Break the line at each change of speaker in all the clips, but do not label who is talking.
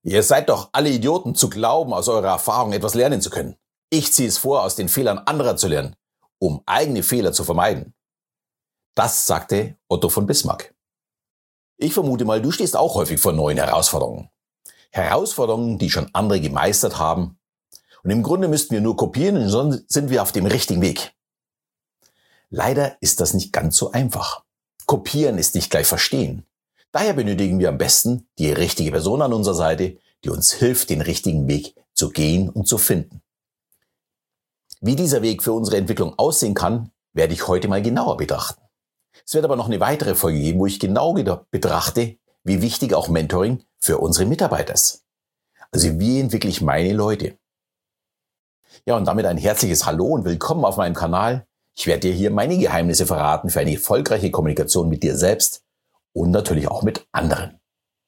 Ihr seid doch alle Idioten zu glauben, aus eurer Erfahrung etwas lernen zu können. Ich ziehe es vor, aus den Fehlern anderer zu lernen, um eigene Fehler zu vermeiden. Das sagte Otto von Bismarck. Ich vermute mal, du stehst auch häufig vor neuen Herausforderungen. Herausforderungen, die schon andere gemeistert haben. Und im Grunde müssten wir nur kopieren und schon sind wir auf dem richtigen Weg. Leider ist das nicht ganz so einfach. Kopieren ist nicht gleich verstehen. Daher benötigen wir am besten die richtige Person an unserer Seite, die uns hilft, den richtigen Weg zu gehen und zu finden. Wie dieser Weg für unsere Entwicklung aussehen kann, werde ich heute mal genauer betrachten. Es wird aber noch eine weitere Folge geben, wo ich genau betrachte, wie wichtig auch Mentoring für unsere Mitarbeiter ist. Also wie entwickle ich meine Leute? Ja, und damit ein herzliches Hallo und willkommen auf meinem Kanal. Ich werde dir hier meine Geheimnisse verraten für eine erfolgreiche Kommunikation mit dir selbst und natürlich auch mit anderen.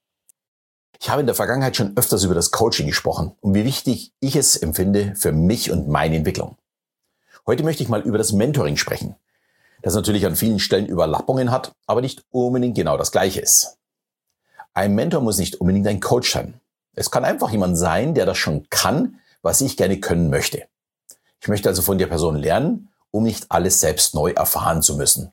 Ich habe in der Vergangenheit schon öfters über das Coaching gesprochen und wie wichtig ich es empfinde für mich und meine Entwicklung. Heute möchte ich mal über das Mentoring sprechen, das natürlich an vielen Stellen Überlappungen hat, aber nicht unbedingt genau das Gleiche ist. Ein Mentor muss nicht unbedingt ein Coach sein. Es kann einfach jemand sein, der das schon kann, was ich gerne können möchte. Ich möchte also von der Person lernen, um nicht alles selbst neu erfahren zu müssen.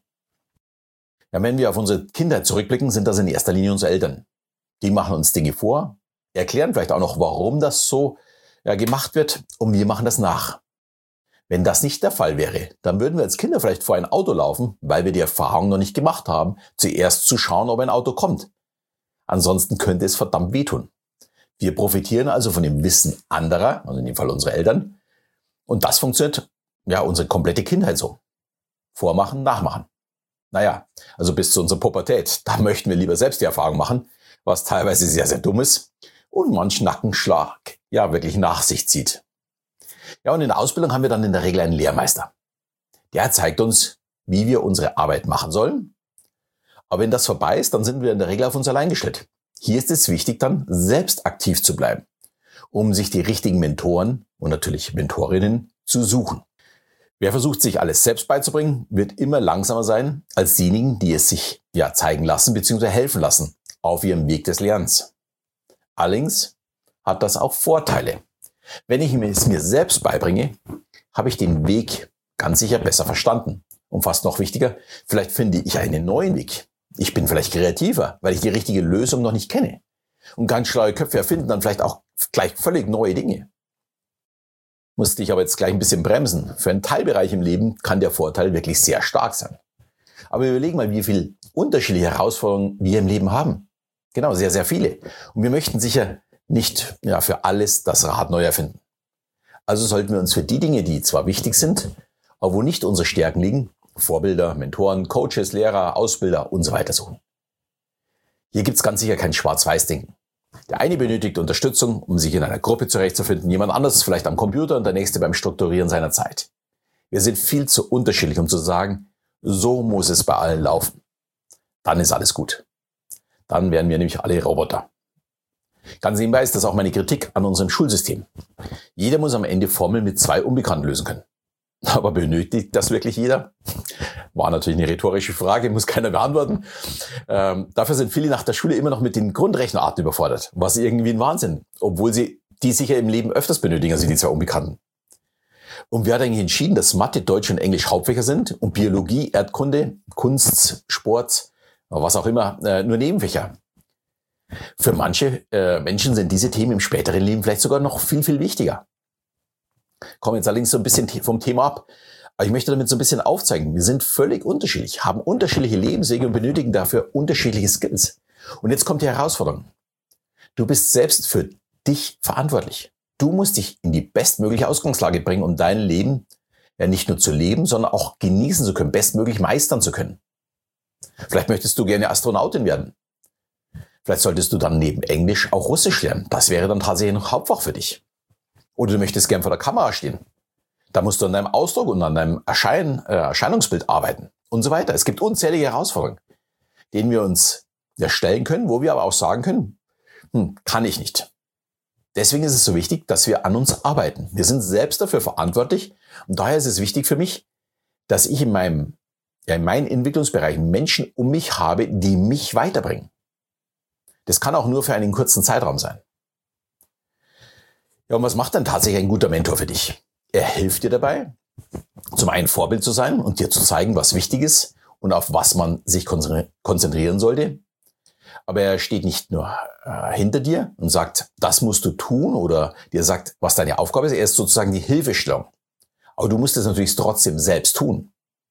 Ja, wenn wir auf unsere Kindheit zurückblicken, sind das in erster Linie unsere Eltern. Die machen uns Dinge vor, erklären vielleicht auch noch, warum das so gemacht wird und wir machen das nach. Wenn das nicht der Fall wäre, dann würden wir als Kinder vielleicht vor ein Auto laufen, weil wir die Erfahrung noch nicht gemacht haben, zuerst zu schauen, ob ein Auto kommt. Ansonsten könnte es verdammt wehtun. Wir profitieren also von dem Wissen anderer, also in dem Fall unsere Eltern. Und das funktioniert unsere komplette Kindheit so. Vormachen, nachmachen. Naja, also bis zu unserer Pubertät. Da möchten wir lieber selbst die Erfahrung machen, was teilweise sehr, sehr dumm ist und manch Nackenschlag wirklich nach sich zieht. Ja, und in der Ausbildung haben wir dann in der Regel einen Lehrmeister. Der zeigt uns, wie wir unsere Arbeit machen sollen. Aber wenn das vorbei ist, dann sind wir in der Regel auf uns allein gestellt. Hier ist es wichtig, dann selbst aktiv zu bleiben, um sich die richtigen Mentoren und natürlich Mentorinnen zu suchen. Wer versucht, sich alles selbst beizubringen, wird immer langsamer sein als diejenigen, die es sich zeigen lassen bzw. helfen lassen auf ihrem Weg des Lernens. Allerdings hat das auch Vorteile. Wenn ich es mir selbst beibringe, habe ich den Weg ganz sicher besser verstanden. Und fast noch wichtiger, vielleicht finde ich einen neuen Weg. Ich bin vielleicht kreativer, weil ich die richtige Lösung noch nicht kenne. Und ganz schlaue Köpfe erfinden dann vielleicht auch gleich völlig neue Dinge. Musste ich aber jetzt gleich ein bisschen bremsen. Für einen Teilbereich im Leben kann der Vorteil wirklich sehr stark sein. Aber überlegen mal, wie viele unterschiedliche Herausforderungen wir im Leben haben. Genau, sehr, sehr viele. Und wir möchten sicher nicht für alles das Rad neu erfinden. Also sollten wir uns für die Dinge, die zwar wichtig sind, aber wo nicht unsere Stärken liegen, Vorbilder, Mentoren, Coaches, Lehrer, Ausbilder und so weiter suchen. Hier gibt's ganz sicher kein Schwarz-Weiß-Denken. Der eine benötigt Unterstützung, um sich in einer Gruppe zurechtzufinden, jemand anderes ist vielleicht am Computer und der nächste beim Strukturieren seiner Zeit. Wir sind viel zu unterschiedlich, um zu sagen, so muss es bei allen laufen. Dann ist alles gut. Dann wären wir nämlich alle Roboter. Ganz nebenbei ist das auch meine Kritik an unserem Schulsystem. Jeder muss am Ende Formeln mit 2 Unbekannten lösen können. Aber benötigt das wirklich jeder? War natürlich eine rhetorische Frage, muss keiner beantworten. Dafür sind viele nach der Schule immer noch mit den Grundrechenarten überfordert, was irgendwie ein Wahnsinn, obwohl sie die sicher im Leben öfters benötigen, also die 2 Unbekannten. Und wer hat eigentlich entschieden, dass Mathe, Deutsch und Englisch Hauptfächer sind und Biologie, Erdkunde, Kunst, Sport, was auch immer, nur Nebenfächer? Für manche Menschen sind diese Themen im späteren Leben vielleicht sogar noch viel, viel wichtiger. Kommen jetzt allerdings so ein bisschen vom Thema ab. Aber ich möchte damit so ein bisschen aufzeigen, wir sind völlig unterschiedlich, haben unterschiedliche Lebenswege und benötigen dafür unterschiedliche Skills. Und jetzt kommt die Herausforderung. Du bist selbst für dich verantwortlich. Du musst dich in die bestmögliche Ausgangslage bringen, um dein Leben nicht nur zu leben, sondern auch genießen zu können, bestmöglich meistern zu können. Vielleicht möchtest du gerne Astronautin werden. Vielleicht solltest du dann neben Englisch auch Russisch lernen. Das wäre dann tatsächlich ein Hauptfach für dich. Oder du möchtest gern vor der Kamera stehen. Da musst du an deinem Ausdruck und an deinem Erscheinungsbild arbeiten und so weiter. Es gibt unzählige Herausforderungen, denen wir uns stellen können, wo wir aber auch sagen können, kann ich nicht. Deswegen ist es so wichtig, dass wir an uns arbeiten. Wir sind selbst dafür verantwortlich und daher ist es wichtig für mich, dass ich in meinen Entwicklungsbereichen Menschen um mich habe, die mich weiterbringen. Das kann auch nur für einen kurzen Zeitraum sein. Ja, und was macht dann tatsächlich ein guter Mentor für dich? Er hilft dir dabei, zum einen Vorbild zu sein und dir zu zeigen, was wichtig ist und auf was man sich konzentrieren sollte. Aber er steht nicht nur hinter dir und sagt, das musst du tun oder dir sagt, was deine Aufgabe ist. Er ist sozusagen die Hilfestellung. Aber du musst es natürlich trotzdem selbst tun.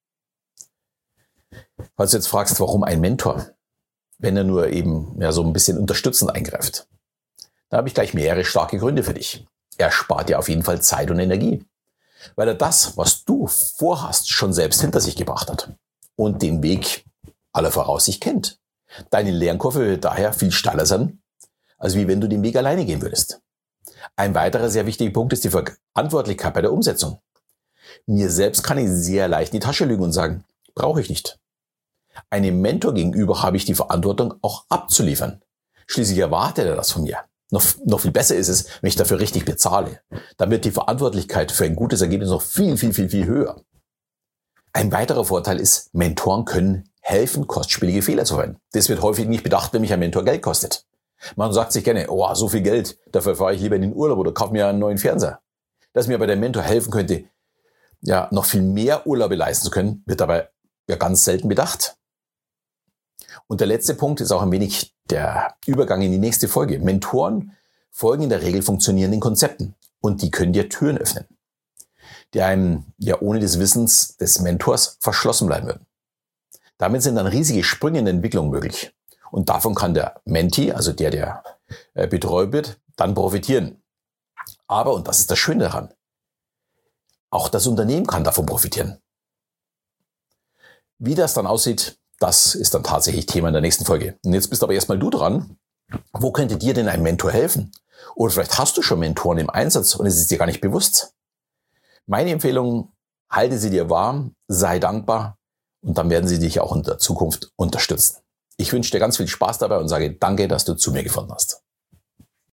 Falls du jetzt fragst, warum ein Mentor, wenn er nur eben so ein bisschen unterstützend eingreift, da habe ich gleich mehrere starke Gründe für dich. Er spart dir auf jeden Fall Zeit und Energie, weil er das, was du vorhast, schon selbst hinter sich gebracht hat und den Weg aller Voraussicht kennt. Deine Lernkurve wird daher viel steiler sein, als wie wenn du den Weg alleine gehen würdest. Ein weiterer sehr wichtiger Punkt ist die Verantwortlichkeit bei der Umsetzung. Mir selbst kann ich sehr leicht in die Tasche lügen und sagen, brauche ich nicht. Einem Mentor gegenüber habe ich die Verantwortung auch abzuliefern. Schließlich erwartet er das von mir. Noch viel besser ist es, wenn ich dafür richtig bezahle. Dann wird die Verantwortlichkeit für ein gutes Ergebnis noch viel höher. Ein weiterer Vorteil ist, Mentoren können helfen, kostspielige Fehler zu vermeiden. Das wird häufig nicht bedacht, wenn mich ein Mentor Geld kostet. Man sagt sich gerne, oh, so viel Geld, dafür fahre ich lieber in den Urlaub oder kaufe mir einen neuen Fernseher. Dass mir aber der Mentor helfen könnte, noch viel mehr Urlaube leisten zu können, wird dabei ganz selten bedacht. Und der letzte Punkt ist auch ein wenig der Übergang in die nächste Folge. Mentoren folgen in der Regel funktionierenden Konzepten und die können dir Türen öffnen, die einem ohne des Wissens des Mentors verschlossen bleiben würden. Damit sind dann riesige Sprünge in der Entwicklung möglich. Und davon kann der Mentee, also der betreut wird, dann profitieren. Aber, und das ist das Schöne daran, auch das Unternehmen kann davon profitieren. Wie das dann aussieht, das ist dann tatsächlich Thema in der nächsten Folge. Und jetzt bist aber erstmal du dran. Wo könnte dir denn ein Mentor helfen? Oder vielleicht hast du schon Mentoren im Einsatz und es ist dir gar nicht bewusst. Meine Empfehlung, halte sie dir warm, sei dankbar und dann werden sie dich auch in der Zukunft unterstützen. Ich wünsche dir ganz viel Spaß dabei und sage danke, dass du zu mir gefunden hast.